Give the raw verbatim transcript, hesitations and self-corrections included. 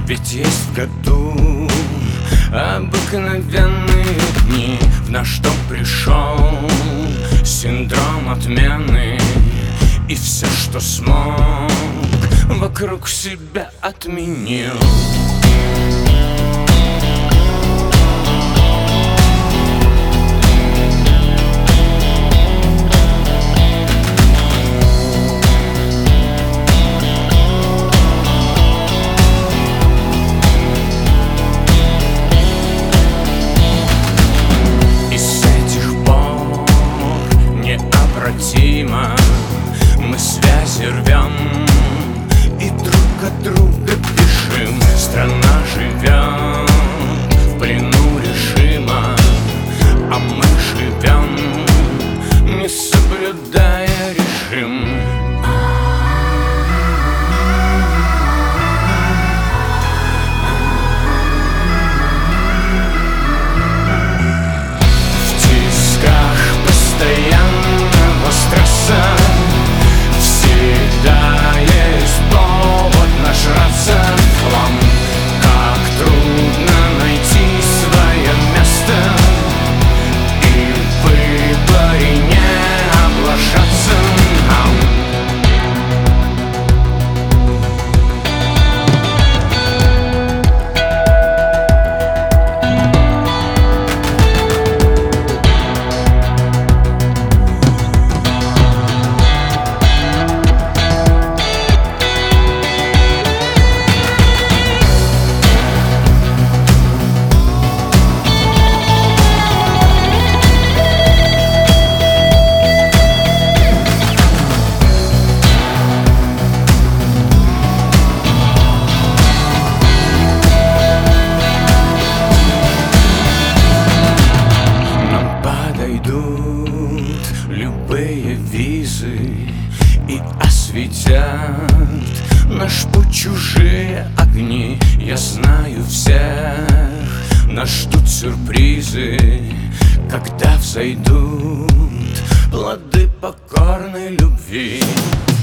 Ведь есть в году обыкновенные дни. В наш дом пришел синдром отмены, и все, что смог, вокруг себя отменил. Мы связи рвем и друг от друга бежим. Страна живет в плену режима, а мы живем, не соблюдая режим. В тисках постоянного стресса всегда есть повод нажраться в хлам. Как трудно найти свое место и в выборе не облажаться нам. Любые визы и осветят наш путь чужие огни. Я знаю всех, нас ждут сюрпризы, когда взойдут плоды покорной любви.